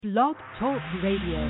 Blog Talk Radio.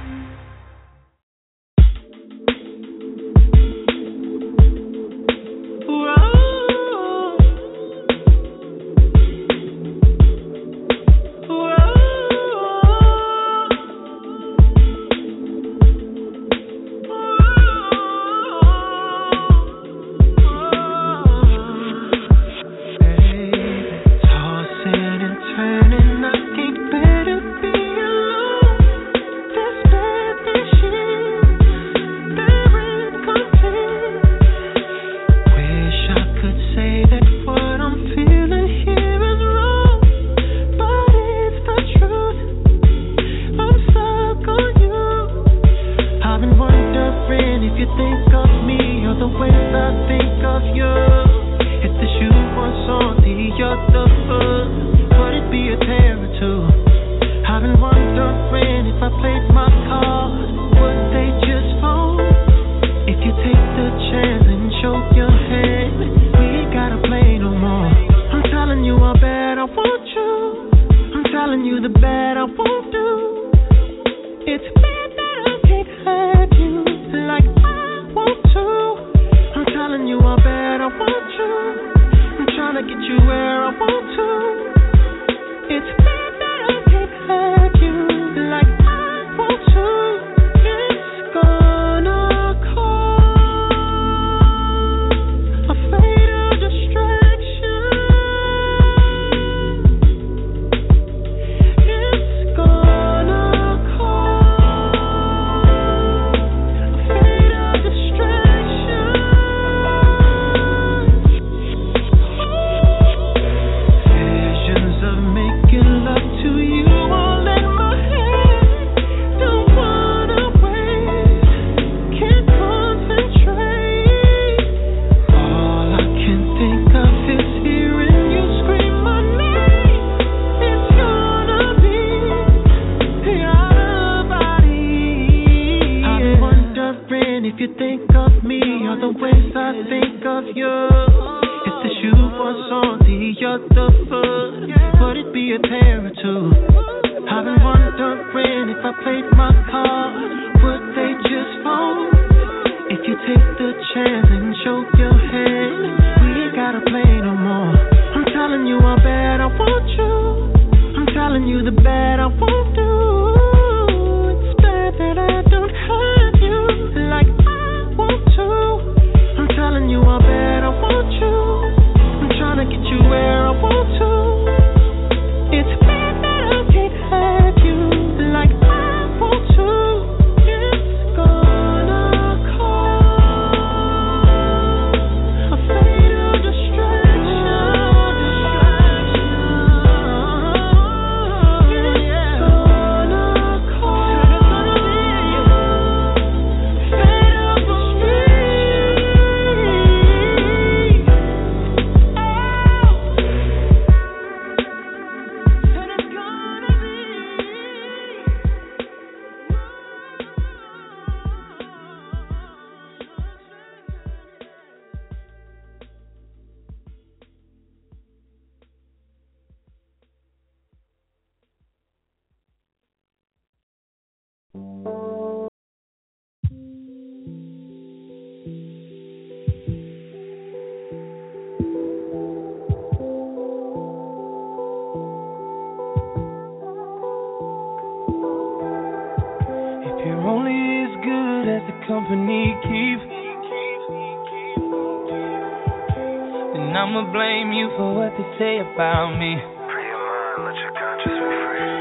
About me. Free your mind, let your conscience be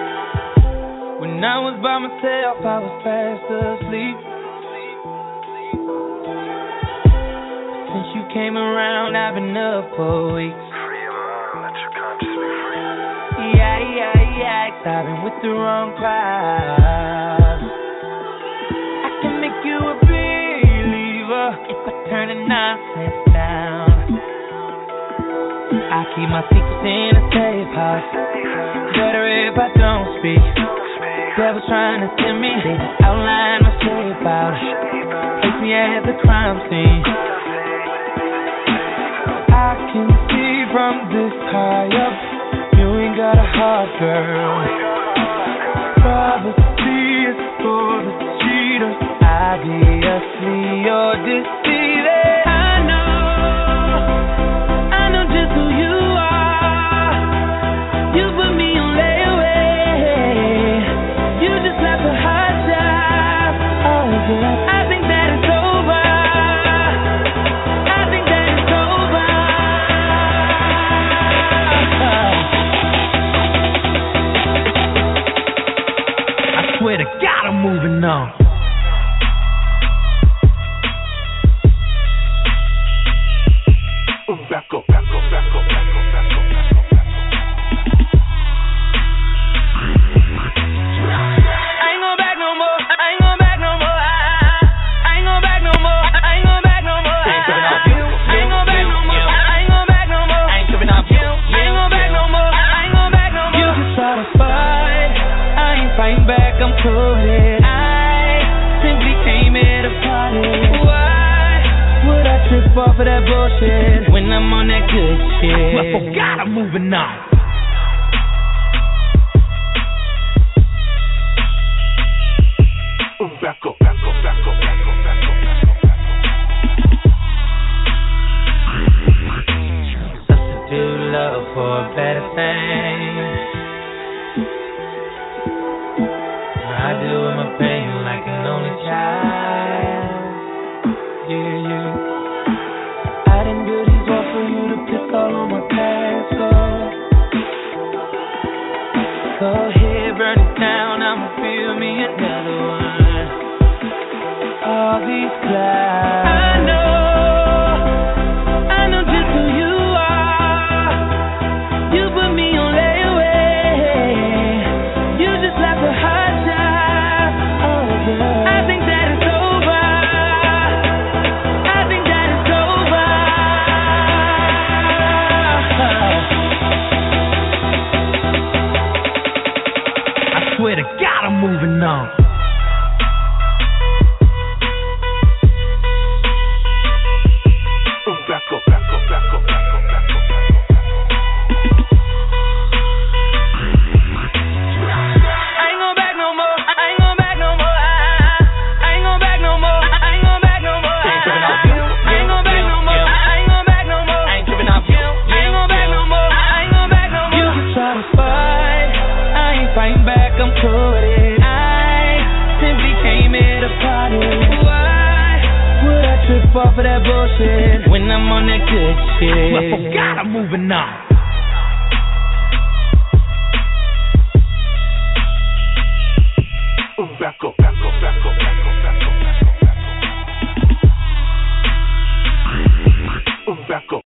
free. When I was by myself, I was fast asleep. Since you came around, I've been up for weeks. Free your mind, let your conscience be free. Yeah, I've been with the wrong crowd. I can make you a believer if I turn the nonsense down. I keep my secrets in a safe house. Better if I don't speak. Devil's trying to tempt me. They just outline my shape out. Place me at the crime scene. I can see from this high up, you ain't got a heart, girl. you're deceiving. I know just who you are. You put me on layaway. You just left a hot job. Oh yeah. I think that it's over. I think that it's over. I swear to God, I'm moving on. Back up, back up, back up, back up, back up, back up, back up. I ain't going back no more. I ain't going back no more. I ain't going back no more. I ain't going back no more. I ain't going back no more. I ain't going back no more. I ain't tripping off you. I ain't going back no more. I ain't going back no more. You just try to fight. I ain't fighting back. I'm coded. I simply came here to party. Why would I trip off of that bullshit when I'm on that good shit? I forgot I'm moving on. Back up, back up, back up, back up, back up, back up, back up. Substitute love for a better thing. I deal with my pain like an only child. Yeah. I didn't do these walls for you to piss all on my past. Go ahead, burn it down. I'ma feel me another one. All these clouds. I know just who you are. You put me on layaway. You just left a hot job. Oh yeah. I think that it's over. I think that it's over. I swear to God, I'm moving on. Back up, back up, back up, back up, back up, back up, back up. I ain't going back no more. I ain't going back no more. I ain't going back no more. I ain't going back no more. I ain't tripping off you. I ain't going back no more. I ain't going back no more. I ain't tripping off you. I ain't going back no more. I ain't going back no more. You can try to fight. I ain't fighting back. I'm coded. I simply came here to party. Why would I trip off of that bullshit when I'm on that good shit? I forgot I'm moving on. Back up, back up, back up, back up, back up, back up, back up. Back up.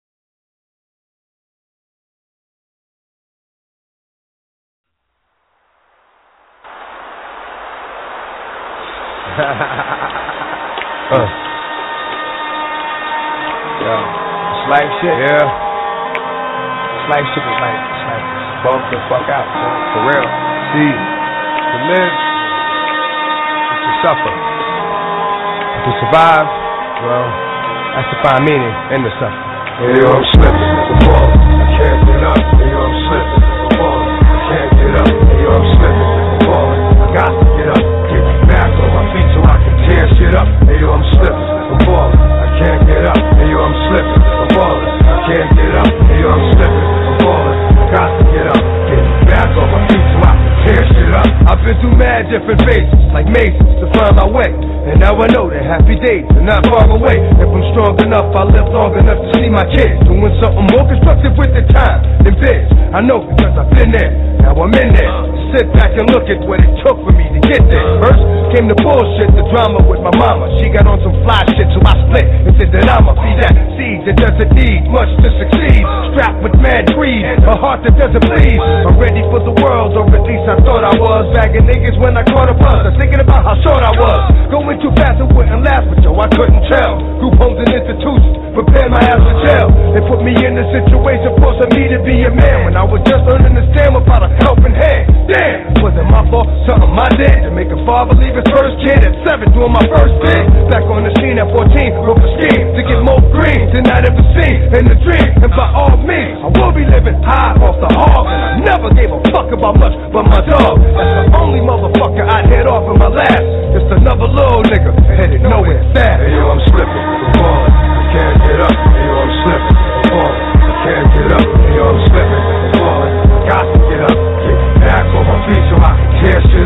It's life shit. Yeah. It's life shit is like bump the fuck out, son. For real. See, to live is to suffer. To survive, well, that's to find meaning in the suffering. Hey, yo, I'm slipping, I'm falling. I can't get up. Hey, yo, I'm slipping, I'm falling. I can't get up. Hey, yo, I'm slipping, I'm falling. I got to get up. Get back on my feet so I can tear shit up. Hey, yo, I'm slipping, I'm falling. I can't get up. Hey, yo, I'm slipping, I'm falling. I can't get up. Hey, yo, I'm slipping, I'm falling. I got to get up. Get back on my feet so I can tear shit up. I've been through mad different phases, like mazes, to find my way. And now I know that happy days are not far away. If I'm strong enough, I'll live long enough to see my kids doing something more constructive with the time than biz. I know because I've been there, now I'm in there. Sit back and look at what it took for me to get there. First came the bullshit, the drama with my mama. She got on some fly shit, so I split and said that I'ma be that seed that doesn't need much to succeed. Strapped with mad greed, a heart that doesn't bleed. I'm ready for the world, or at least I thought I was. Bagging niggas when I caught a buzz. I'm thinking about how short I was. Going too fast, I wouldn't last, but yo, I couldn't tell. Group homes and institutions prepared my ass for jail. They put me in a situation forcing me to be a man when I was just learning to stand without a helping hand. Damn, was it my fault? Something I did to make a father leave his first kid at 7 doing my first bid. Back on the scene at 14, broke a scheme to get more green than I'd ever seen in the dream. And by all means, I will be living high off the hog. And I never gave a fuck about much but my dog. That's the only motherfucker I'd hit off in my last. Just another little nigga headed nowhere fast.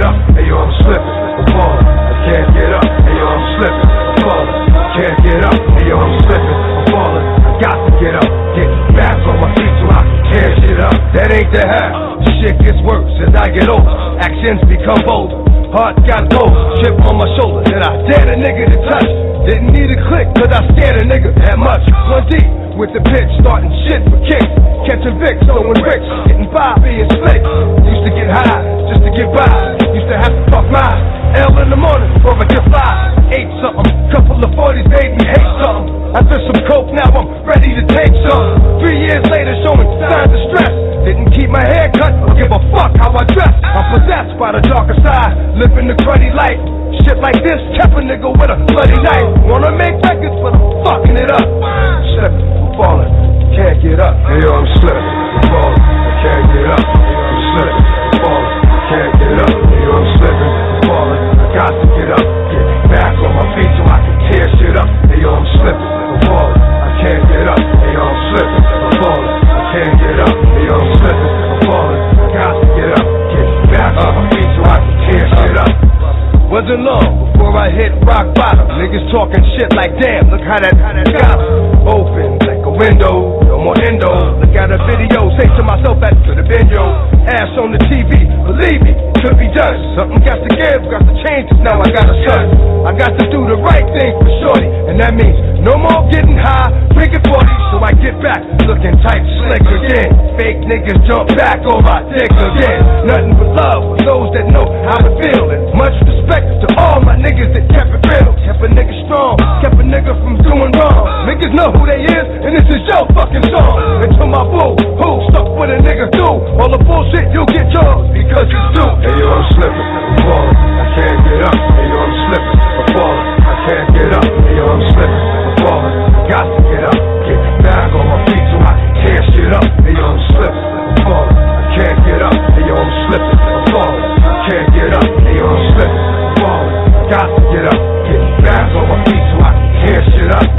up, hey yo, I'm slipping, I'm falling. I can't get up, hey yo, I'm slipping, I'm falling. I can't get up, hey yo, I'm slipping, I'm falling. I got to get up, get back on my feet so I can tear shit up. That ain't the half. Shit gets worse as I get older. Actions become bolder. Heart got gold, chip on my shoulder that I dared a nigga to touch. Didn't need a click, cause I scared a nigga that much. One deep with the pitch, starting shit for kicks. Catching Vicks, throwing bricks, getting by, being slick. Used to get high, just to get by. Used to have to fuck my L in the morning before I get fly. Ate something, couple of 40s made me hate something. After some coke, now I'm ready to take some. 3 years later, showing signs of stress. Didn't keep my hair cut, or give a fuck how I dress. I'm possessed by the darker side, living the cruddy life. Shit like this kept a nigga with a bloody knife. Wanna make records, but I'm fucking it up. Slipping, I'm falling, can't get up. Hey yo, I'm slipping, I'm falling, I can't get up. I'm slipping, I'm falling, I can't get up. Hey yo, I'm slipping, I'm falling, I got to get up. Get back on my feet so I can tear shit up. Hey yo, I'm slipping, I'm falling, I can't get up. Hey yo, I'm slipping, I'm falling, I can't get up. Hey yo, I'm slipping, I'm falling, I got to get up. Get back on my feet so I can tear shit up. Wasn't long before I hit rock bottom. Niggas talking shit like, damn, look how that got open like a window, no more endo. Look at a video, say to myself, that could have been yo. Ass on the TV, believe me, it could be done. Something got to give, got to change, cause now I got a son. I got to do the right thing for shorty, and that means no more getting high, drinking 40, so I get back looking tight, slick again. Fake niggas jump back on my dick again. Nothing but love for those that know how to feel, and much respect to all my niggas that kept it real. Kept a nigga strong, kept a nigga from doing wrong. Niggas know who they is, and this is your fucking song. And to my boo, who stuck with a nigga do all the bullshit, you'll get yours because it's due. Hey yo, I'm slipping, I'm falling, I can't get up. Hey yo, I'm slipping, I'm falling, I can't get up. Hey yo, I'm slipping, I'm falling, I got to get up. Get back on my feet so I can tear shit up. Hey yo, I'm slipping, I'm falling, I can't get up. Hey yo, I'm slipping, I'm falling, I can't get up. Hey yo, I'm slipping, I'm falling, I got to get up. Get back on my feet so I can tear shit up.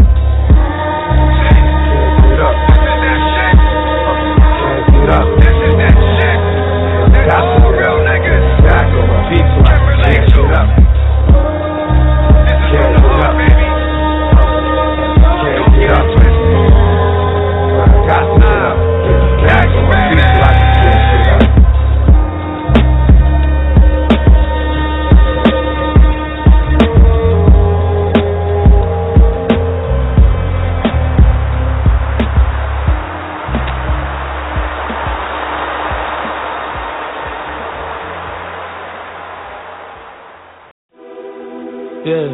Yeah.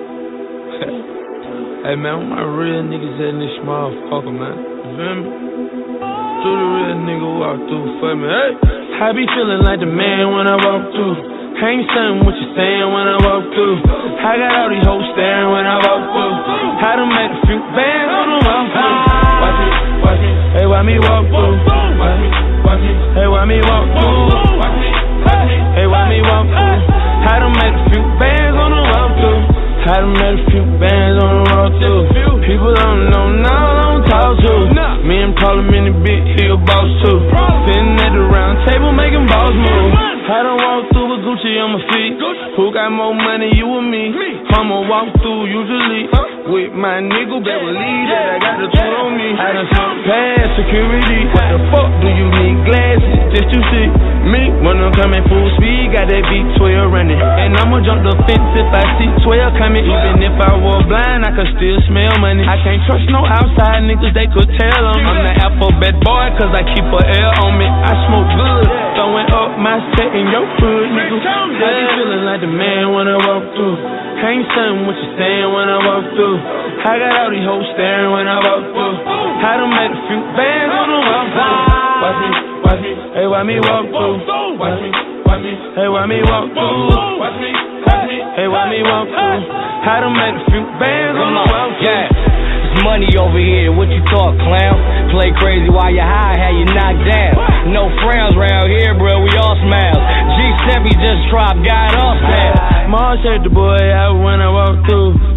Hey man, where my real niggas at in this motherfucker, man? You feel me? Do the real nigga walk through for me, hey? I be feeling like the man when I walk through. Ain't something what you saying when I walk through. I got all these hoes staring when I walk through. I done made a few bands on the walk through. Watch it, watch it. Hey, why me walk through? Watch it, watch it. Hey, why me walk through? Watch it, watch it. Hey, why me walk through? I done made a few bands on the walk through. I done made a few bands on the walk through. People don't know now, I don't talk to. Me and Parliament and Big Hill boss too. Sitting at the round table making boss moves. I done walk through with Gucci on my feet. Who got more money, you or me? I'ma walk through usually with my nigga, better believe that I got the tool on me. I done sent past security. What the fuck do you need glasses just to see me? When I'm coming full speed, got that V12 running. And I'ma jump the fence if I see 12 coming. Even if I were blind, I could still smell money. I can't trust no outside niggas, they could tell them I'm the alphabet boy, cause I keep a L on me. I smoke good, throwing up my set in your hood, nigga. I be feeling like the man when I walk through. Ain't something what you saying when I walk through. I got all these hoes staring when I walk through. I done made a few bands on the walk through. Watch me, watch me. Hey, why me walk through? Watch me, watch me. Hey, why me walk through? Watch me, watch me. Hey, why me walk through? I done made a few bands on the walk through. Yeah. Money over here, what you talk, clown? Play crazy while you high, how you knocked down. No frowns round here, bro, we all smiles. G7 just dropped, got up there. Mars hurt the boy out when I walk through.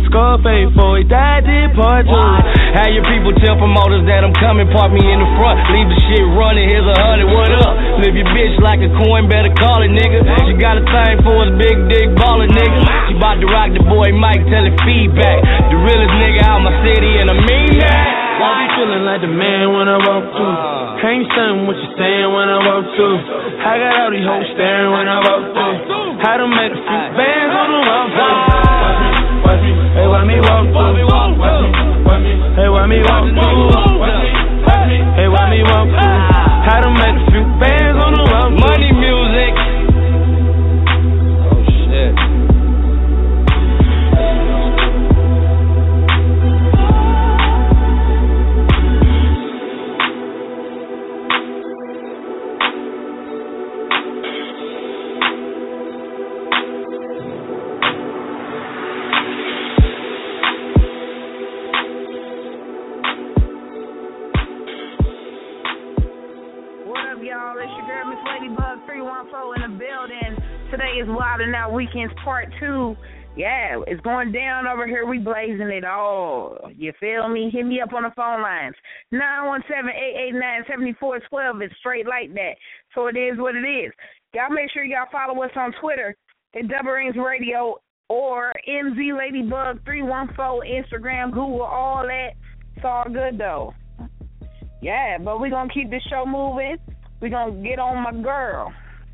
Scarface for it, died, did part two. How your people tell promoters that I'm coming, park me in the front, leave the shit running, here's 100, what up? Live your bitch like a coin, better call it, nigga. She got a thing for us, big dick baller, nigga. She bout to rock the boy Mike, tell it feedback. The realest nigga out my city, and I mean that. I be feeling like the man when I walk through. Can't stand what you saying when I walk through. I got all these hoes staring when I walk through. How to make a few bands on the walk through. Watch me, hey, why me walk through? Hey, why me walk through? Hey, why me walk through? How to make a few bands on the walk through. Money music. Oh shit. Today is Wild and Out Weekends Part 2. Yeah, it's going down over here. We blazing it all. You feel me? Hit me up on the phone lines. 917-889-7412. It's straight like that. So it is what it is. Y'all make sure y'all follow us on Twitter at Double Rings Radio or MZ Ladybug 314, Instagram, Google, all that. It's all good though. Yeah, but we're going to keep this show moving. We're going to get on my girl.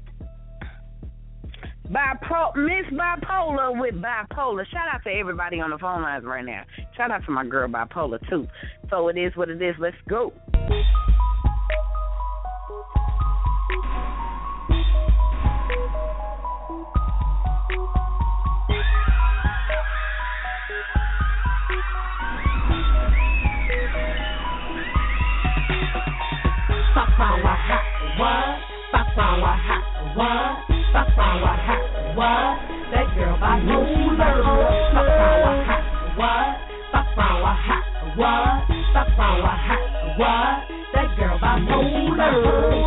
Miss Bipolar with Bipolar. Shout out to everybody on the phone lines right now. Shout out to my girl Bipolar too. So it is what it is. Let's go. What? That girl bipolar. Stop around with hot. What? Stop around with hot. What? Stop around with hot. What? That girl bipolar.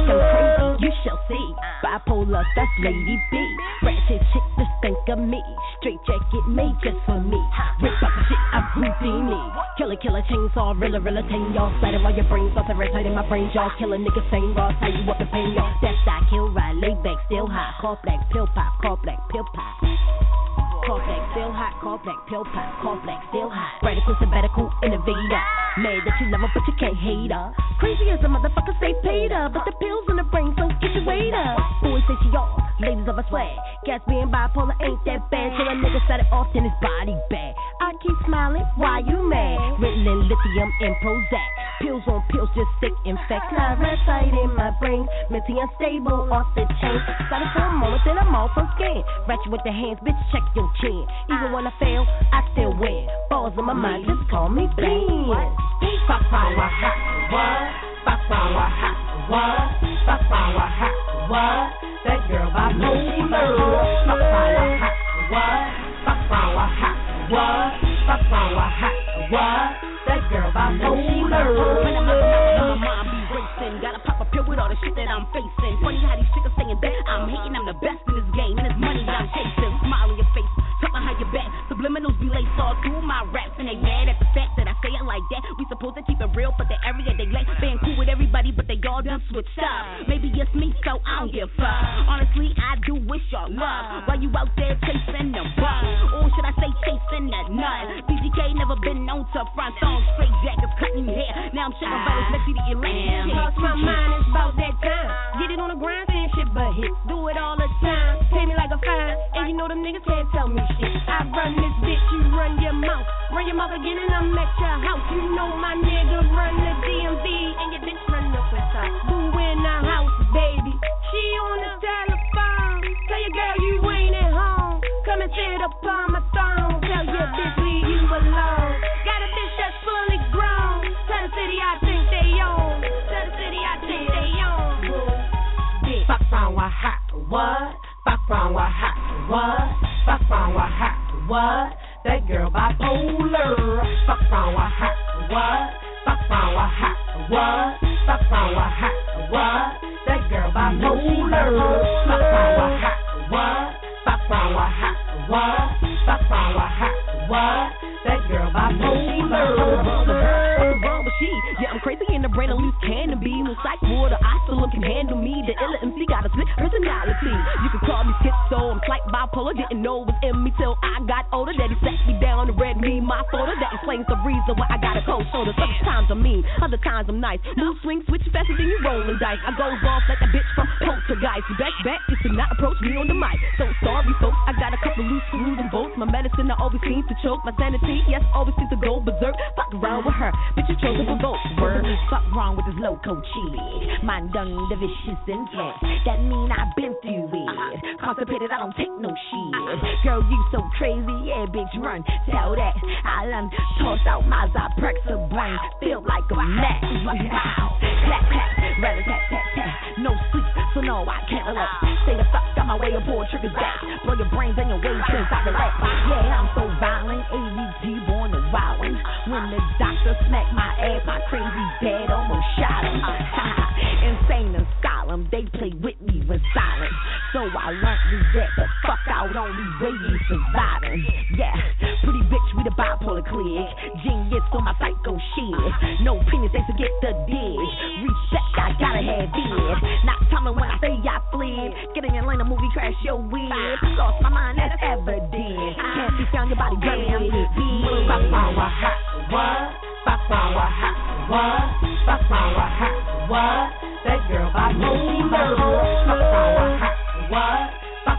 You shall see. Bipolar, that's Lady B. Ratchet chick, just think of me. Straight jacket made just for me. Rip up the shit, I'm Houdini. Killer, chainsaw, rilla, tang y'all. Sliding while your brains off the rest in my brain, y'all. Killing niggas, same raw, tell you what to pay y'all. That's I kill, ride, lay back, still high. Call black, pill pop, call black, pill pop. Call black, still hot, call black, pill pop, call black, still hot. Radical, sabbatical, innovator. Mad that you love her, but you can't hate her. Crazy as a motherfucker, say paid her. But the pills in the brain, so get your weight up. Boys say she off, ladies of a swag. Gas being bipolar ain't that bad. Till a nigga set it off, then his body bad. I keep smiling, why you mad? Ritalin, lithium, and Prozac. Pills on pills, just sick infect. Parasite in my brain, mentally unstable, off the chain. Started for a moment, then I'm off on skin. Ratchet with the hands, bitch, check your chin. Even when I fail, I still win. Balls in my mind, just call me Bean. Stop around with hot. What? Stop around with hot. What? Stop around with hot. What? That girl bipolar. Stop around with hot. What? Stop around with hot. What? Stop around with hot. What? That girl bipolar. My mind be racing. Gotta pop a pill with all the shit that I'm facing. Funny how these chicks saying that I'm hating. I'm the best in this game, and it's money that I'm chasing. Smile in your face, talk behind your back. Subliminals be laced all through my raps, and they mad at the fact that I say it like that. We supposed to keep it real, but the area they like. Being cool with everybody, but they all done switched up. Maybe it's me, so I don't give a fuck. Honestly, I do wish y'all love. While you out there chasing them bucks, or should I say chasing that nut? BGK never been known to front on straight jackets, cutting hair. Now I'm checking battles next to the Atlantic. Cause my mind is about that time. Get it on the grind, saying shit but hit. Do it all the time. Pay me like a fine, and you know them niggas can't tell me shit. I run this bitch, you run your mouth. Run your mouth again and I'm at your house. You know my nigga run the DMV, and your bitch run up with top. Boo in the house, baby. She on the telephone. Tell your girl you ain't at home. Come and sit upon my throne. Tell your bitch leave you alone. Got a bitch that's fully grown. Tell the city I think they own. Tell the city I think they own. Fuck around with hot, what? Fuck around with hot, what? Fuck around with hot, what? That girl bipolar. Fuck around with hot, what? Fuck around with hot, what? Fuck around with hot, what? That girl bipolar. Fuck around with hot, what? Fuck around with hot, what? Fuck around with hot, what? That girl bipolar. What's wrong with she? Yeah, I'm crazy in the brain, at least can be. No psych ward, I still can handle me. The illa MC got a split personality. You can call me schizo, I'm slight bipolar. Didn't know it was in me till I got older. Daddy sat me down and read me my folder. That explains the reason why I got a cold shoulder. Sometimes I'm mean, other times I'm nice. Move, swing, switch faster than you rolling dice. I goes off like a bitch from Poltergeist. The best bet is to not approach me on the mic. So sorry, folks, I got a couple loose screws and bolts. My medicine always seems to choke my sanity. Yes, always seems to go berserk. Fuck around with her, bitch, you chose to provoke. Word, fuck wrong with this loco cheese. Mind done the vicious influence. That mean I've been through it. Constipated, I don't take no shit. Girl, you so crazy, yeah, bitch, run. Tell that I done tossed out my Zyprexa brain. Feel like a mess. Wow. Clap, clap, rather tap, tap, tap. No sleep, so no, I can't relax. Stay the fuck out my way and pull triggers back. Blow your brains and your waves since I relax. Yeah, I'm so violent, AVT born to wildin'. When the doctor smacked my ass, my crazy dad almost shot him. Insane and solemn, they play with me when silent. So I learned to get the fuck out, only way you surviving. Yeah, pretty bitch, we the bipolar clique. Genius on my psycho shit. No penis, they forget the dig. Reset, I gotta have it. Not coming when I say I fled. Getting in lane, a movie crash, your wig. Lost my mind, that's evident. Can't be found, your body dirty with it. What? That girl bipolar. What?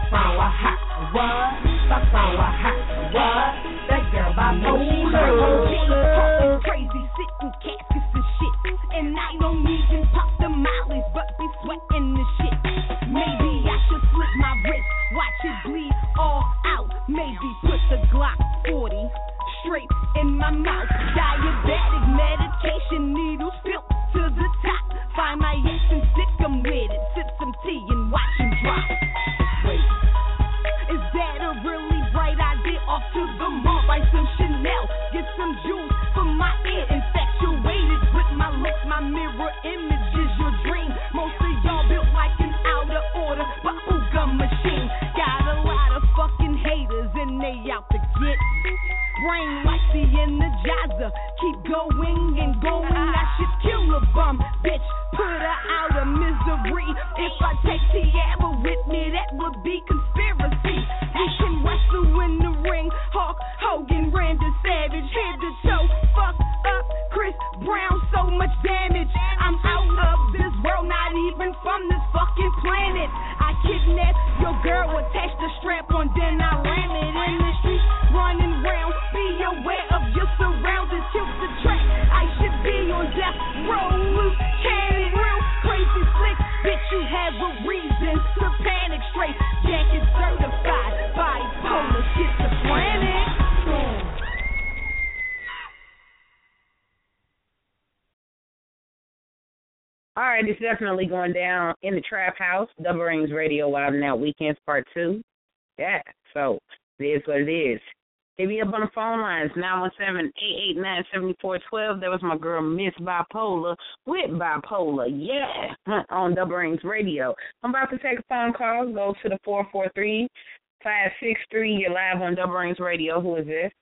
That girl bipolar. Crazy, sitting caskets and shit. And I don't even pop the mollies, but be sweating the shit. Maybe I should slit my wrist, watch it bleed all out. Maybe put the Glock 40 straight in my mouth. Diabetic medication needles filled to the top. Find my ex and stick 'em with it. Sip some tea and watch him drop. Wait, is that a really bright idea? Off to the mall, buy some Chanel, get some jewels for my ear. Infatuated with my looks, my mirror image is your dream. Most of y'all built like an out of order bubble gum machine. Got a lot of fucking haters and they out to get brain like the Energizer. Keep going and going. I should kill a bum, bitch. Put her out of misery. If I take Tiara with me, that would be conspiracy. We can wrestle in the ring. Hulk Hogan, Randy Savage, head to toe. Fuck up Chris Brown, so much damage. I'm out of this world, not even from this fucking planet. I kidnapped your girl, attached the strap on, then I ran it in the streets, running round. Be aware of your surroundings, tilt the track. I should be on death row, loose cannon, real crazy slick. Bitch, you have a reason to panic straight. Jacket certified, bipolar, schizophrenic. All right, it's definitely going down in the Trap House. Double Rings Radio Wild and Out Weekends Part 2. Yeah, so it is what it is. Hit me up on the phone lines, 917-889-7412. That was my girl, Miss Bipolar, with Bipolar, yeah, on Double Rings Radio. I'm about to take a phone call. Go to the 443-563. You're live on Double Rings Radio. Who is this?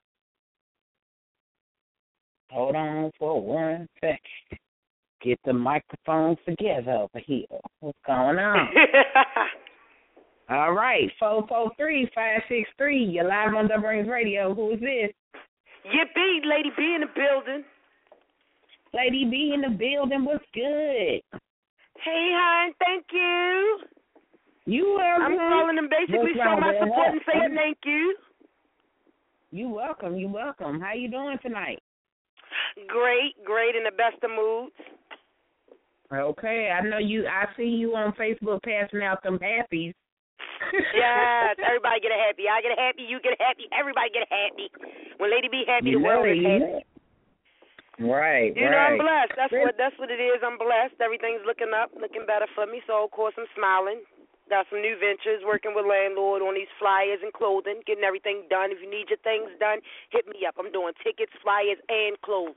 Hold on for 1 second. Get the microphones together over here. What's going on? All right, 443-563. You're live on Double Rings Radio. Who is this? Yippee, Lady B in the building. Lady B in the building. What's good? Hey, hon, thank you. You welcome. I'm calling them basically show my support and say thank you. You welcome. You welcome. How you doing tonight? Great in the best of moods. Okay, I know you. I see you on Facebook passing out them happies. Yes, everybody get a happy. I get a happy, you get a happy, everybody get a happy. When Lady B happy, the world is happy. Right, you know, I'm blessed. That's what it is. I'm blessed. Everything's looking up, looking better for me. So of course I'm smiling. Got some new ventures, working with landlord on these flyers and clothing, getting everything done. If you need your things done, hit me up. I'm doing tickets, flyers, and clothes.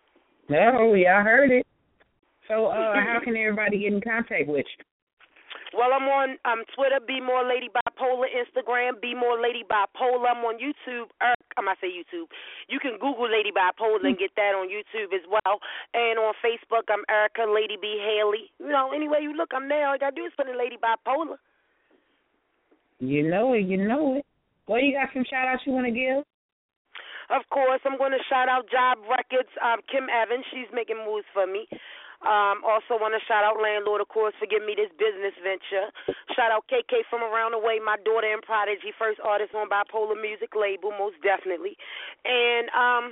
Oh, yeah, I heard it. So how can everybody get in contact with you? Well, I'm on Twitter, Be More Lady Bipolar, Instagram, Be More Lady Bipolar. I'm on YouTube. YouTube. You can Google Lady Bipolar and get that on YouTube as well. And on Facebook, I'm Erica Lady B. Haley. You know, anywhere you look, I'm there. All you got to do is put in Lady Bipolar. You know it. Well, you got some shout-outs you want to give? Of course, I'm going to shout out Job Records, Kim Evans. She's making moves for me. Also want to shout out Landlord, of course, for giving me this business venture. Shout out KK from around the way, my daughter in Prodigy, first artist on Bipolar Music label, most definitely. And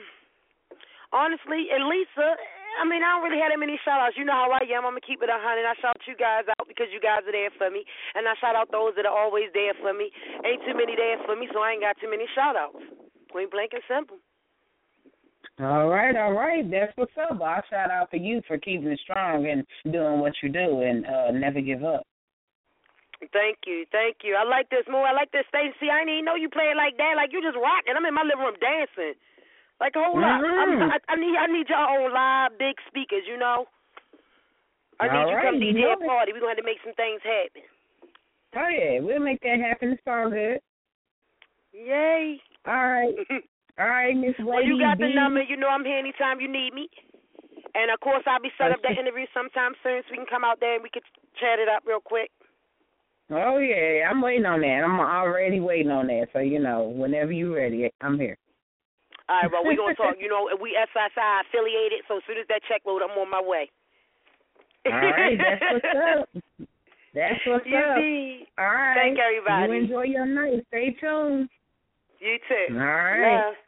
honestly, and Lisa, I mean, I don't really have that many shout-outs. You know how I am. I'm going to keep it 100. I shout you guys out because you guys are there for me. And I shout out those that are always there for me. Ain't too many there for me, so I ain't got too many shout-outs. Point blank and simple. All right. That's what's up. I'll shout out for you for keeping it strong and doing what you do and never give up. Thank you. I like this more. I like this stage. See, I didn't even know you play it like that. Like, you just rocking. I'm in my living room dancing. Like, hold up. I need y'all on live big speakers, you know. I need you to come DJ a party. We're going to have to make some things happen. Oh, yeah. We'll make that happen. It's all good. Yay. All right. All right, Miss Lady. Well, you got the number. You know I'm here anytime you need me. And, of course, I'll be set up that interview sometime soon so we can come out there and we can chat it up real quick. Oh, yeah. I'm waiting on that. I'm already waiting on that. So, you know, whenever you're ready, I'm here. All right, well, we're going to talk. You know, we SSI affiliated, so as soon as that check load, I'm on my way. All right, that's what's up. That's what's up. All right. Thank everybody. You enjoy your night. Stay tuned. You too. All right. Love.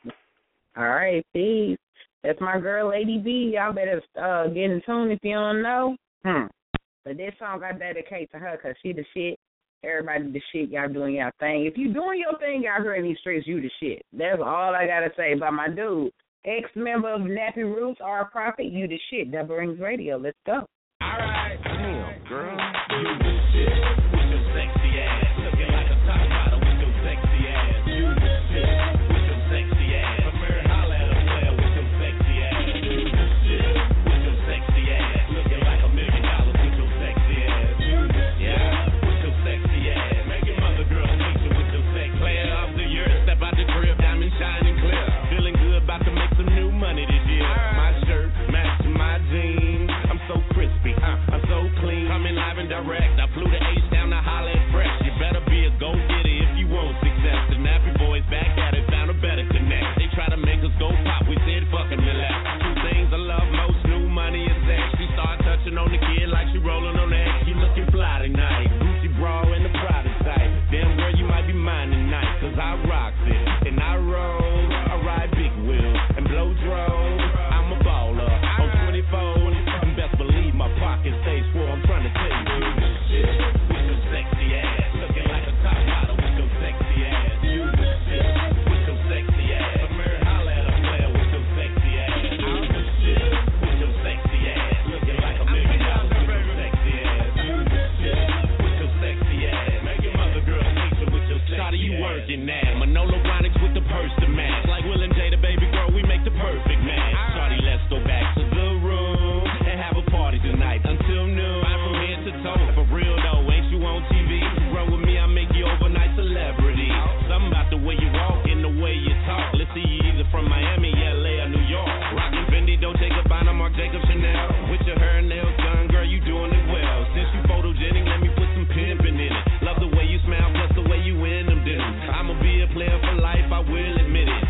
All right, peace. That's my girl, Lady B. Y'all better get in tune if you don't know. But this song I dedicate to her because she the shit. Everybody the shit. Y'all doing y'all thing. If you doing your thing out here in these streets, you the shit. That's all I got to say about my dude. Ex-member of Nappy Roots, R. Prophet, you the shit. Double Rings Radio. Let's go. All right. Damn, girl. You the shit. With your sexy ass. Looking like a top model with your sexy ass. You the shit. With your sexy ass. Come here and holla at a player with your sexy ass. You the shit. With your sexy ass. Looking like $1 million with your sexy ass. You the shit. With your sexy ass. Make your mother girl meet you with your sexy ass. Player of the year. Step out the crib. Diamond shining clear. Feeling good. About to make some new money this year. My shirt matching my jeans. I'm so crispy. I'm so clean. Coming live and direct. I flew the H down to holla at Fresh. You better be a go-getter if you want success. The Nappy Boys back at it, found a better connect. They try to make us go pop. We said fucking relax. Two things I love most, new money and sex. She start touching on the kid like she rolling on the X. She looking fly tonight. Gucci bra and the Prada type. Damn girl, you might be mine tonight. Cause I rock it and I roll. I ride big wheels and blow drone. I'm a baller on 24. And best believe my pocket stays full. I'm trying to tell you the shit. With your sexy ass. Looking like a top model with your sexy ass. You the shit. With your sexy ass. Come here and holla at a player with your sexy ass. I'm the shit. With your sexy ass. Looking like $1 million with your sexy ass. You the shit. With your sexy ass. Make your mother girl meet you with your sexy ass. Shawty, you working now. Manolo Blahniks with the purse to match. Like Will and Jada, baby girl, we make the perfect match. Shawty, let's go back to the room and have a party tonight until noon. Fine from head to toe. For real though, ain't you on TV? Run with me, I'll make you overnight celebrity. Something about the way you walk and the way you talk. Let's see you either from Miami, LA, or New York. Rockin' Fendi, Dolce & Gabbana, Marc Jacobs, Chanel. With your hair and nails done, girl, you doing it well. Since you photogenic, let me put some pimpin' in it. Love the way you smile, plus the way you in them dinners. I'ma be a player for life, I will admit it.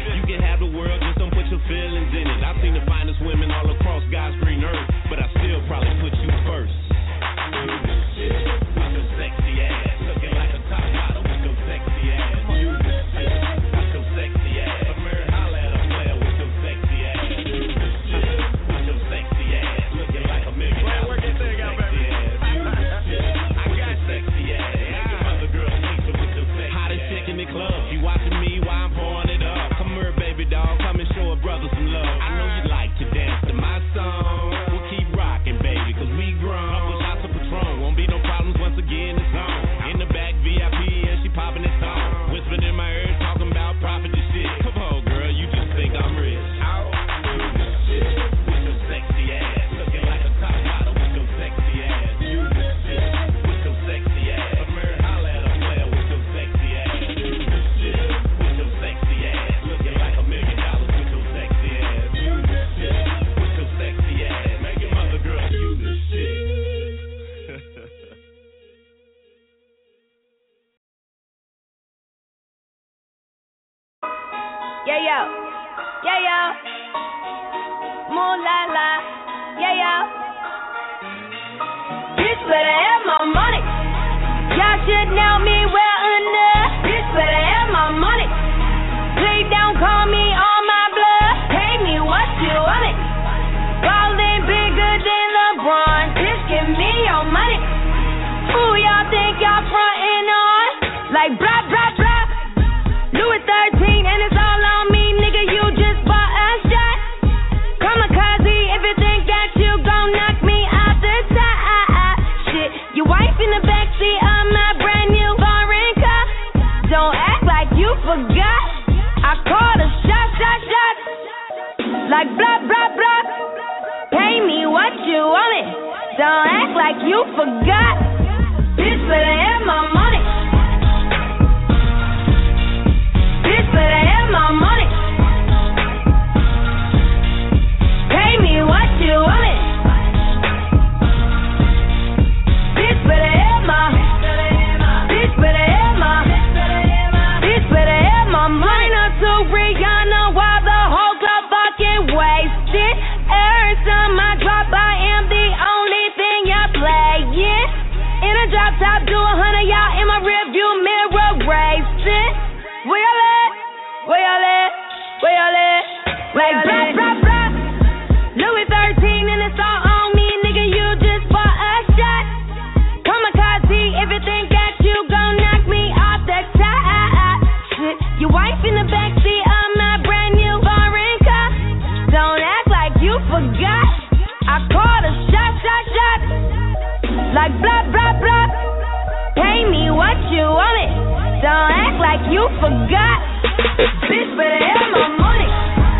Yeah, yo. Yeah, yo. Moon la la. Yeah, yo. Bitch better have my money. Y'all should know me well enough. Bitch better have my money. Please don't call me on my blood. Pay me what you want it. Ballin' bigger than LeBron. Bitch, give me your money. Who y'all think y'all frontin' on? Like blah, blah, blah. Louis 13 and it's all on me, nigga. You just bought a shot. Kamikaze, if you think that you gon' knock me out the side. Shit, your wife in the backseat of my brand new foreign car. Don't act like you forgot. I called a shot. Like blah, blah, blah. Pay me what you want it. Don't act like you forgot. Bitch better have my money. Bitch better have my money. Pay me what you want it. Bitch better have my. Bitch better have my. Bitch better have my money. Not to Rihanna while the whole club fucking wasted. Every time I drop, I am the only thing y'all playing. In a drop top, do 100, y'all in my rearview mirror racing. Where y'all at? Where y'all at? Where y'all at? Like blah, blah, blah. Louis 13 and it's all on me, nigga, you just bought a shot. Kamikaze, if you think that you gon' knock me off the top. Shit, your wife in the backseat of my brand new foreign car. Don't act like you forgot. I called a shot. Like blah, blah, blah. Pay me what you want it. Don't act like you forgot. Bitch better have my money.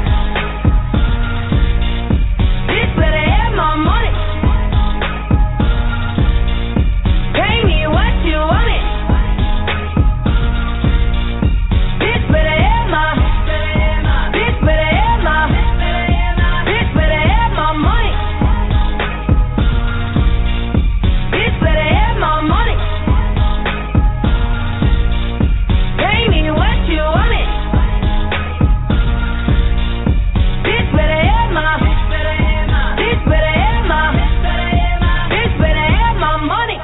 Bitch better have my money. Pay me what you want it. Bitch better have my. Bitch better have my. Bitch better have my money. Bitch better have my money. Pay me what you want it. Bitch better have my. Bitch better have my. Bitch better have my money.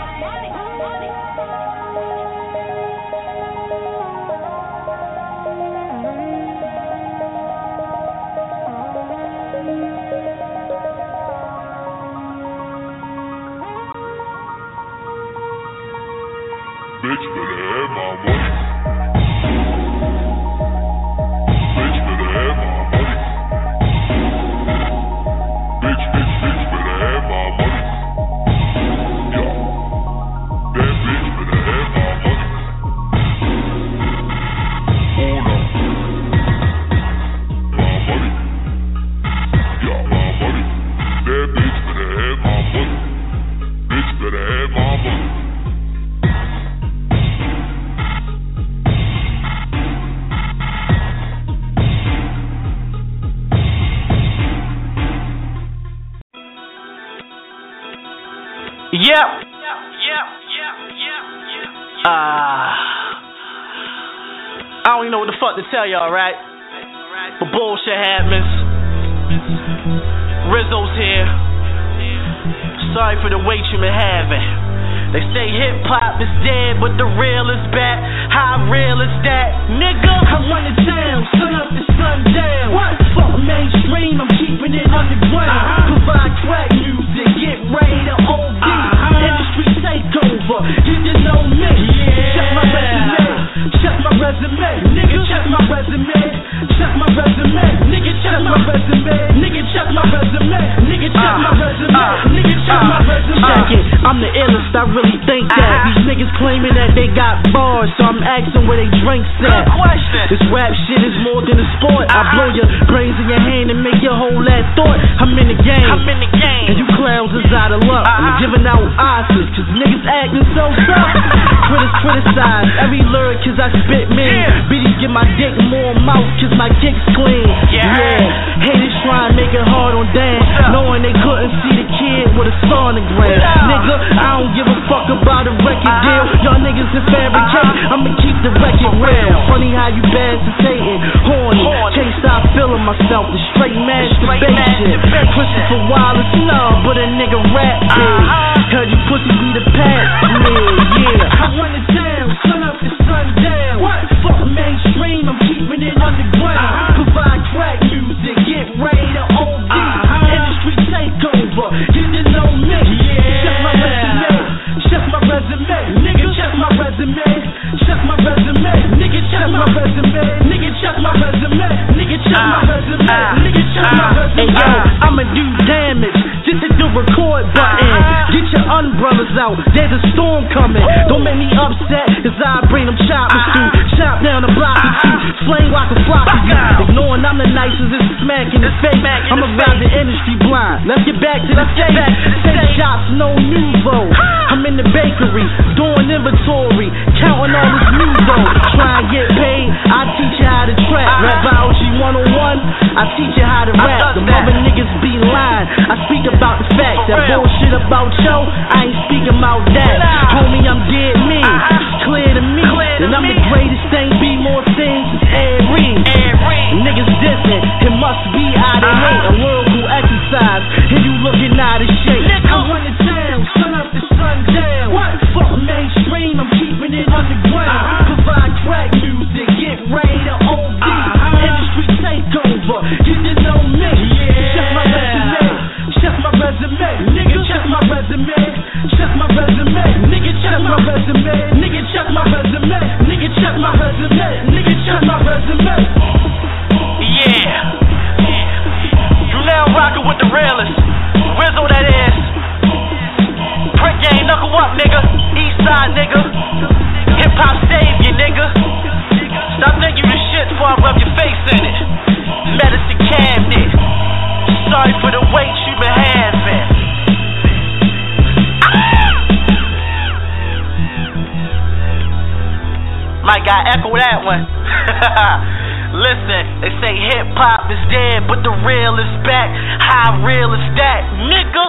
Bitch better have my money. Bitch better have my money. Bitch better have my money. Yo, that bitch better have my money. Hold on. My money. Yo, my money. That bitch better have my money. Bitch better have my money. Yep. I don't even know what the fuck to tell y'all, right? But bullshit happens. Rizzo's here. Sorry for the wait you been having. They say hip hop is dead, but the real is back. How real is that, nigga? I run it down, sun up to sundown. What? Fuck mainstream, I'm keeping it underground. Provide crack music, get ready to OD. Industry takeover, get to know me. Check my resume, check my resume, nigga. Check my resume, check my resume, nigga. Check my resume, nigga. Check my resume, nigga. Check my resume, nigga. Check my resume. Check it, I'm the illest, I really think that. These niggas claiming that they got bars, so I'm asking where they drinks at. This rap shit is more than a sport. I blow your brains in your hand and make you hold that thought. I'm in the game, and you clowns is out of luck. I'm giving out Oscars, cause niggas acting so tough. Critics criticize every lyric cause I spit mean. Bitties get my dick more mouth cause my dick's clean. Yeah, haters try and make it hard on Dan, knowing they couldn't see the kid with a sonogram. Nigga, I don't give a fuck about a record deal. Y'all niggas is fabricate, I'ma keep the record real. Funny how you bad to Satan, horny, about the straight masturbation. Pussy for wireless, no, but a nigga rap, Heard you pussies need a pass, yeah. I run it down, sun up to sundown. Fuck mainstream, I'm keeping it underground. Provide crack music, get ready to OD. Industry takeover, get to know me. Check my resume, check my resume. Nigga, check my resume. Check my resume, nigga, check my resume. Nigga, check my resume. Nigga, check my resume. Nigga, check my resume. Hey yo, I'ma do damage. Just hit the record button. Get your umbrellas out, there's a storm coming. Don't make me upset, cause I bring them choppers through. Chop down the block with you, flame like a flock of you. Ignoring I'm the nicest, it's smacking the face. I'ma ride the industry blind. Let's get back to the stage. Take shots, no nouveau. I'm in the bakery, doing inventory, counting all this music. Try and get paid, I teach you how to trap. Rap biology 101, I teach you how to rap. The mother niggas be lying, I speak about the facts. That bullshit about yo, I ain't speaking about that. Homie, I'm dead me, clear to me. And I'm the greatest thing, be more things since Aries. Niggas dissing, it must be out of hate. A lyrical exercise, if you looking out of shape. I run it down, sun up to sundown. Fuck mainstream, I'm keeping it underground. Provide crack music, get ready to OD. Industry takeover, get to know me. Check my resume, check my resume. Nigga, check my resume. Check my resume, nigga, check my resume. Nigga, check my resume. Nigga, check my resume. Nigga, check my resume. Yeah. You now rockin' with the realest. Rizzo that is. Print game, knuckle up, nigga. East side, nigga. Hip hop savior, nigga. Stop thinking you shit before I rub your face in it. Medicine cabinet. Sorry for the weight you been having. Might got echo that one. Listen, they say hip hop is dead, but the real is back. How real is that, nigga?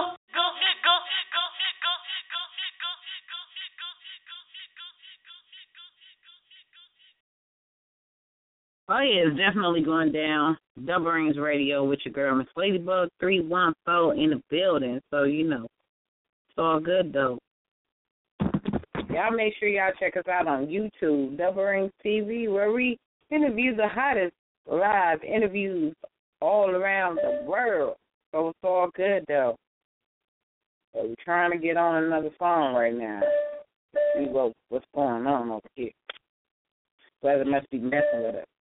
Oh yeah, it's definitely going down. Double Rings Radio with your girl Miss Ladybug 314 in the building. So you know, it's all good though. Y'all make sure y'all check us out on YouTube, Double Rings TV, where we interview the hottest live interviews all around the world. So it's all good though. But we're trying to get on another phone right now. See what's going on over here. Weather must be messing with us.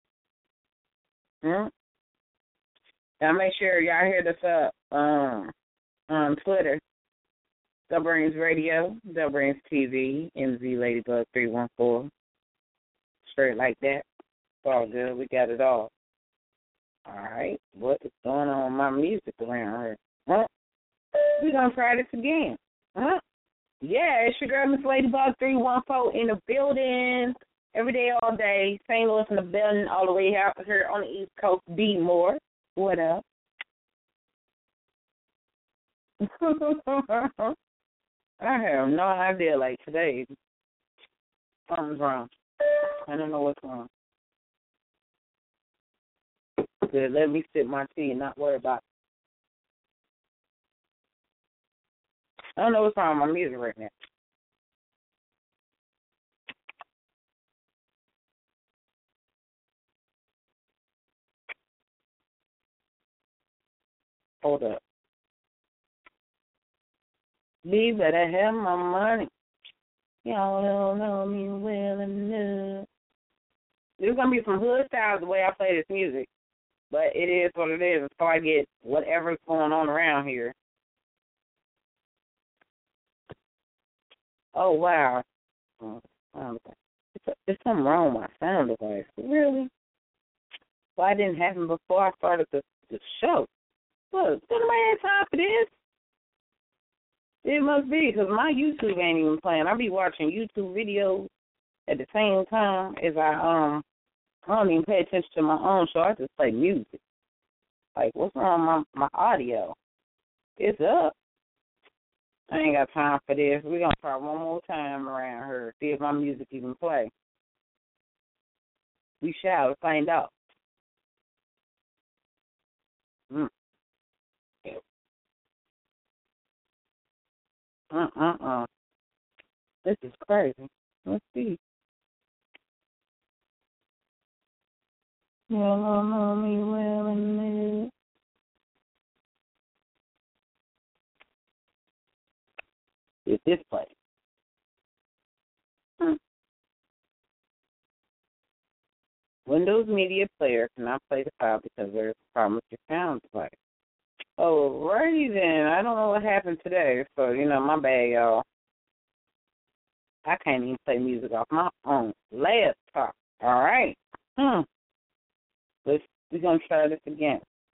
Now make sure y'all hit us up on Twitter. Double Rings Radio, Double Rings TV, MZ Ladybug 314. Straight like that. It's all good. We got it all. All right. What is going on with my music around here? We're going to try this again. Yeah, it's your girl, Miss Ladybug 314 in the building. Every day, all day. St. Louis in the building, all the way out here on the East Coast. D Moore. What up? I have no idea. Like today, something's wrong. I don't know what's wrong. Good. Let me sip my tea and not worry about it. I don't know what's wrong with my music right now. Hold up. Me better have my money. Y'all don't know me well enough. There's going to be some hood styles the way I play this music. But it is what it is until I get whatever's going on around here. Oh, wow. There's something wrong with my sound device. Really? Why didn't happen before I started the show? Look, nobody had time for this. It must be, because my YouTube ain't even playing. I be watching YouTube videos at the same time as I don't even pay attention to my own show. I just play music. Like, what's wrong with my audio? It's up. I ain't got time for this. We're going to try one more time around here, see if my music even play. We shall find out. Mm. This is crazy. Let's see. You don't know me well and it's this place. Windows Media Player cannot play the file because there's a problem with your sound device. Oh, righty then. I don't know what happened today, so, my bad, y'all. I can't even play music off my own laptop. All right. We're going to try this again.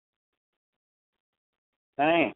Dang.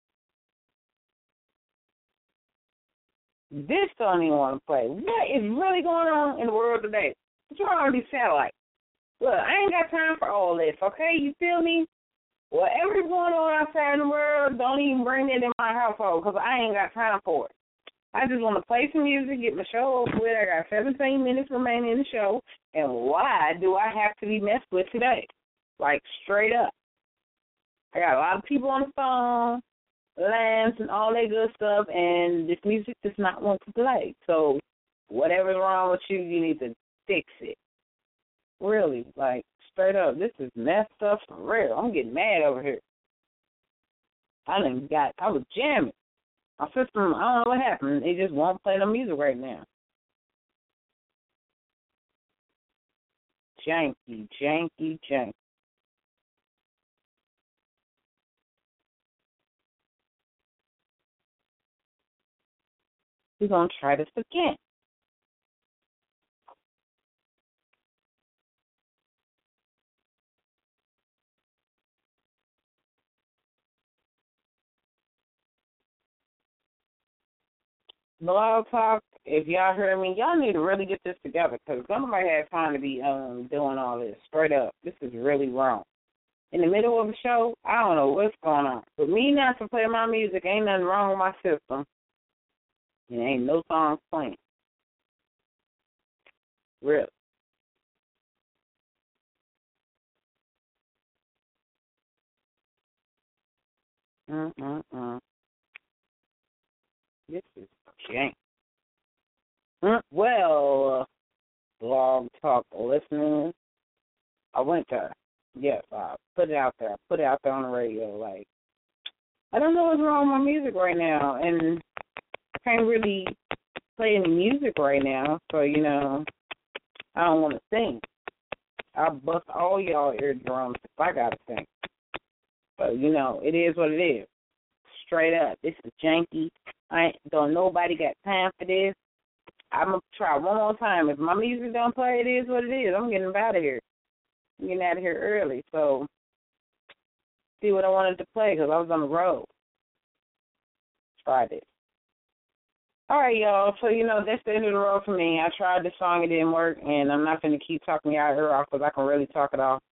This don't even want to play. What is really going on in the world today? What's wrong with these satellites? Look, I ain't got time for all this, okay? You feel me? Whatever's going on outside in the world, don't even bring it in my household because I ain't got time for it. I just want to play some music, get my show over with. I got 17 minutes remaining in the show, and why do I have to be messed with today? Like, straight up. I got a lot of people on the phone, lines, and all that good stuff, and this music does not want to play. So whatever's wrong with you, you need to fix it. Really, like, straight up, this is messed up for real. I'm getting mad over here. I was jamming. My system, I don't know what happened. It just won't play the music right now. Janky. We're going to try this again. Blog Talk, if y'all heard me, y'all need to really get this together because nobody has time to be doing all this. Straight up, this is really wrong. In the middle of the show, I don't know what's going on. But me not to play my music, ain't nothing wrong with my system. And ain't no songs playing. Really. This is jank. Well, Blog Talk listeners, I went to, put it out there. I put it out there on the radio. Like, I don't know what's wrong with my music right now, and I can't really play any music right now, so, I don't want to sing. I'll bust all y'all eardrums if I got to sing. But, it is what it is. Straight up, this is janky. Don't nobody got time for this. I'm going to try one more time. If my music don't play, it is what it is. I'm getting out of here. I'm getting out of here early. So, see what I wanted to play because I was on the road. Try this. All right, y'all. So, that's the end of the road for me. I tried this song. It didn't work, and I'm not going to keep talking y'all ear off because I can really talk it off.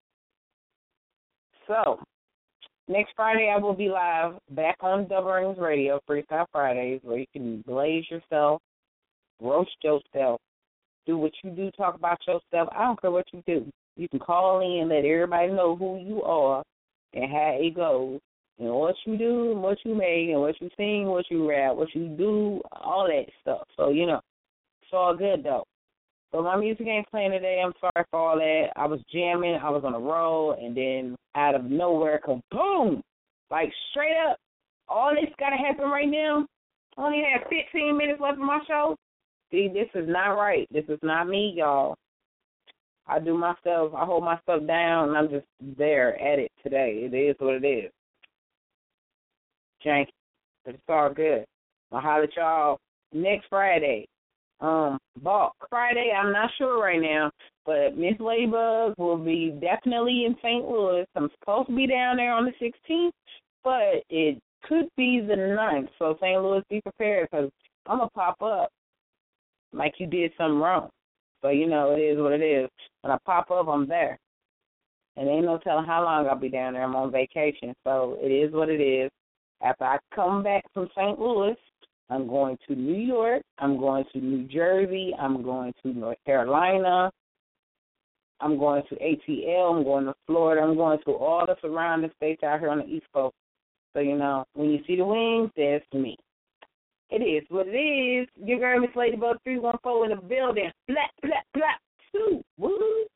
So, next Friday, I will be live back on Double Rings Radio, Freestyle Fridays, where you can blaze yourself, roast yourself, do what you do, talk about yourself. I don't care what you do. You can call in, let everybody know who you are and how it goes, and what you do, and what you make, and what you sing, what you rap, what you do, all that stuff. So, it's all good, though. So my music ain't playing today. I'm sorry for all that. I was jamming. I was on a roll, and then out of nowhere, kaboom! Like, straight up, all this got to happen right now. I only have 15 minutes left of my show. See, this is not right. This is not me, y'all. I do my stuff. I hold my stuff down, and I'm just there at it today. It is what it is. Janky. But it's all good. I'll holler at y'all next Friday. Balk Friday, I'm not sure right now, but Miss Ladybug will be definitely in St. Louis. I'm supposed to be down there on the 16th, but it could be the 9th. So St. Louis, be prepared because I'm going to pop up like you did something wrong. So, it is what it is. When I pop up, I'm there. And ain't no telling how long I'll be down there. I'm on vacation. So it is what it is. After I come back from St. Louis, I'm going to New York. I'm going to New Jersey. I'm going to North Carolina. I'm going to ATL. I'm going to Florida. I'm going to all the surrounding states out here on the East Coast. So, you know, when you see the wings, that's me. It is what it is. Your girl, Miss Ladybug 314 in the building. Black, black, black, 2. Woo.